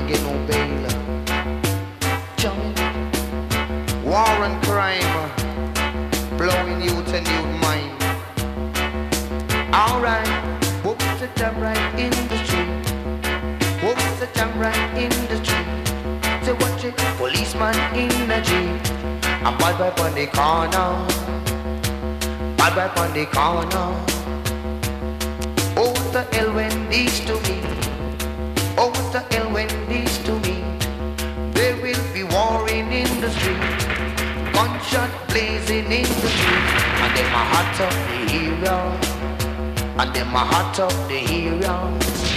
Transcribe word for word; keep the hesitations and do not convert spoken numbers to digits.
get no bail. Johnny, war and crime, blowing youth and youth mind. Alright, whoops the jam right in the street. Whoops the jam right in the street. Say watch it, policeman in the jeep. I'm bad boy on the corner. Bad boy on the corner. Oh, what the hell when these to me? Oh, what the hell when these to me? There will be warring in the street, gunshot blazing in the street, and them a hot up the area, and them a hot up the area.